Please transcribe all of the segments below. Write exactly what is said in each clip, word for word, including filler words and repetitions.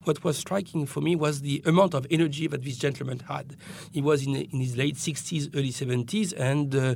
what was striking for me was the amount of energy that this gentleman had. He was in, in his late sixties, early seventies, and uh,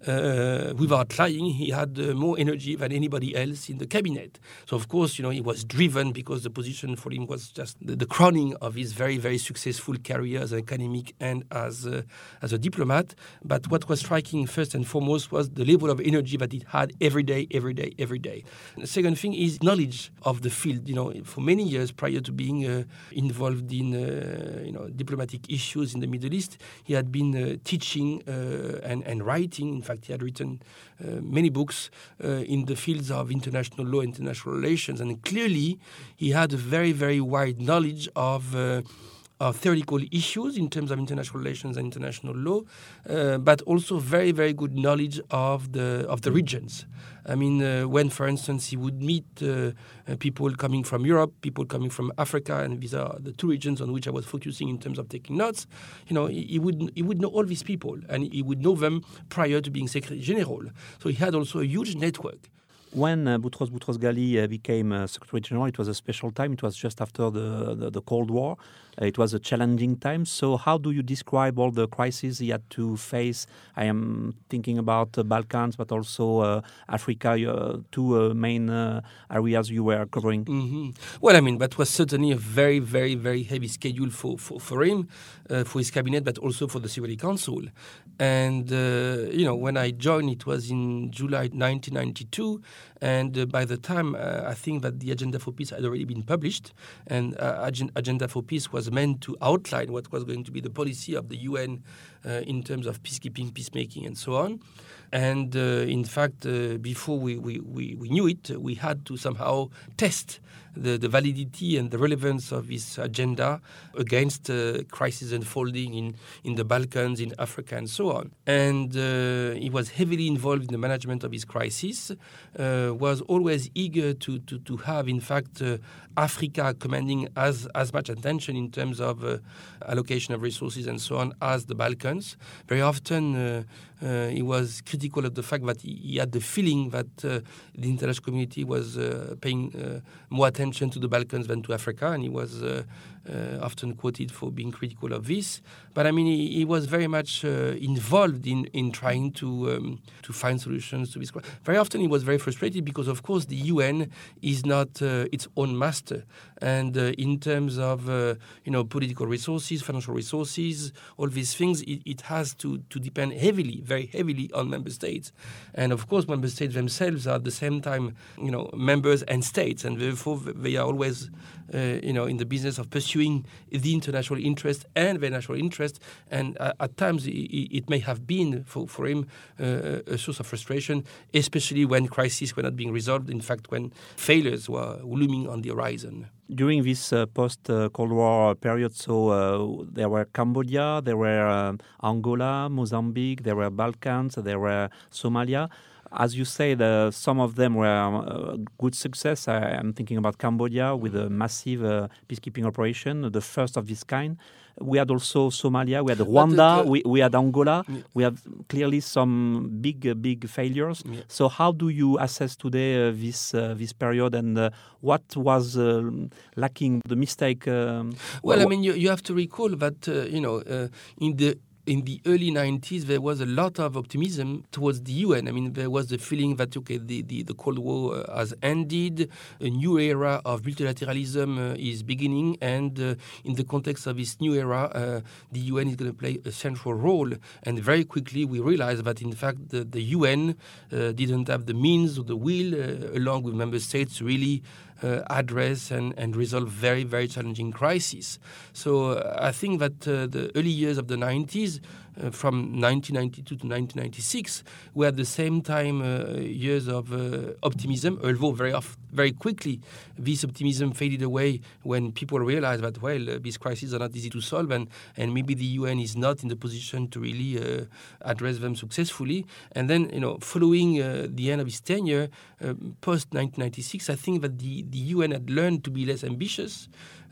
uh, without lying, he had uh, more energy than anybody else in the cabinet. So, of course, you know, he was driven because the position for him was just the, the crowning of his very, very successful career as an academic and as a, as a diplomat. But what was striking first and foremost was the level of energy that he had every day, every day, every day. And the second thing is knowledge of the field. You know, for many years prior to being uh, involved in uh, you know diplomatic issues in the Middle East, he had been uh, teaching uh, and, and writing. In fact, he had written uh, many books uh, in the fields of international law, international relations, and clearly he had a very, very wide knowledge of uh, of theoretical issues in terms of international relations and international law, uh, but also very, very good knowledge of the of the regions. I mean, uh, when, for instance, he would meet uh, uh, people coming from Europe, people coming from Africa, and these are the two regions on which I was focusing in terms of taking notes, you know, he, he would he would know all these people, and he would know them prior to being Secretary General. So he had also a huge network. When uh, Boutros Boutros-Ghali uh, became uh, Secretary General, it was a special time. It was just after the, the, the Cold War. Uh, it was a challenging time. So how do you describe all the crises he had to face? I am thinking about the Balkans, but also uh, Africa, uh, two uh, main uh, areas you were covering. Mm-hmm. Well, I mean, that was certainly a very, very, very heavy schedule for, for, for him, uh, for his cabinet, but also for the Security Council. And, uh, you know, when I joined, it was in July nineteen ninety-two. And uh, by the time, uh, I think that the Agenda for Peace had already been published, and uh, Agenda for Peace was meant to outline what was going to be the policy of the U N uh, in terms of peacekeeping, peacemaking, and so on. And uh, in fact, uh, before we, we, we, we knew it, we had to somehow test the, the validity and the relevance of this agenda against uh, crises unfolding in, in the Balkans, in Africa, and so on. And uh, he was heavily involved in the management of his crisis, uh, was always eager to, to, to have, in fact, uh, Africa commanding as, as much attention in terms of uh, allocation of resources and so on as the Balkans. Very often, uh, uh, he was critical of the fact that he, he had the feeling that uh, the international community was uh, paying uh, more attention to the Balkans than to Africa, and he was uh, uh, often quoted for being critical of this. But I mean, he, he was very much uh, involved in, in trying to um, to find solutions to this. Very often, he was very frustrated because, of course, the U N is not uh, its own master, and uh, in terms of uh, you know political resources, financial resources, all these things, it, it has to to depend heavily, very heavily, on member states. And of course, member states themselves are at the same time, you know, members and states, and therefore they are always, uh, you know, in the business of pursuing the international interest and the national interest. And uh, at times, it, it may have been for for him uh, a source of frustration, especially when crises were not being resolved. In fact, when failures were looming on the horizon. During this uh, post-Cold uh, War period, so uh, there were Cambodia, there were uh, Angola, Mozambique, there were Balkans, there were Somalia. As you say, the, some of them were uh, good success. I am thinking about Cambodia with a massive uh, peacekeeping operation, the first of this kind. We had also Somalia, we had Rwanda, uh, we, we had Angola. Yeah. We have clearly some big, uh, big failures. Yeah. So how do you assess today uh, this uh, this period, and uh, what was uh, lacking, the mistake? Um, well, I mean, you, you have to recall that, uh, you know, uh, in the In the early nineties, there was a lot of optimism towards the U N. I mean, there was the feeling that, okay, the, the, the Cold War uh, has ended, a new era of multilateralism uh, is beginning, and uh, in the context of this new era, uh, the U N is going to play a central role. And very quickly, we realized that, in fact, the, the U N uh, didn't have the means or the will, uh, along with member states, to really Uh, address and, and resolve very, very challenging crises. So uh, I think that uh, the early years of the nineties, uh, from nineteen ninety-two to nineteen ninety-six, were at the same time uh, years of uh, optimism, although very off, very quickly this optimism faded away when people realized that, well, uh, these crises are not easy to solve, and, and maybe the U N is not in the position to really uh, address them successfully. And then, you know, following uh, the end of his tenure, uh, post nineteen ninety-six, I think that the The U N had learned to be less ambitious,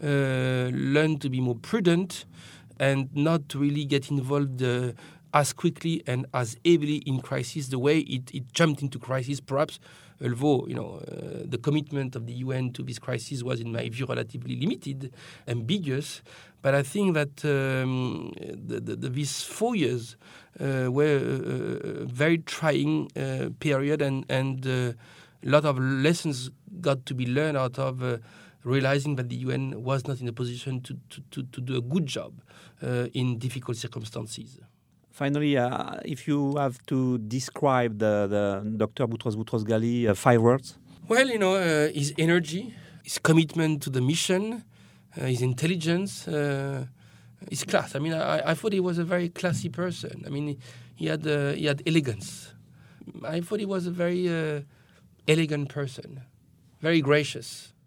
uh, learned to be more prudent, and not to really get involved uh, as quickly and as heavily in crisis the way it, it jumped into crisis perhaps although, you know, uh, the commitment of the U N to this crisis was, in my view, relatively limited, ambiguous. But I think that um, the, the, the, these four years uh, were a, a very trying uh, period, and, and uh, a lot of lessons got to be learned out of uh, realizing that the U N was not in a position to, to, to, to do a good job uh, in difficult circumstances. Finally, uh, if you have to describe the, the Doctor Boutros Boutros-Ghali, uh, five words? Well, you know, uh, his energy, his commitment to the mission, uh, his intelligence, uh, his class. I mean, I, I thought he was a very classy person. I mean, he, he had uh, he had elegance. I thought he was a very uh, elegant person, very gracious.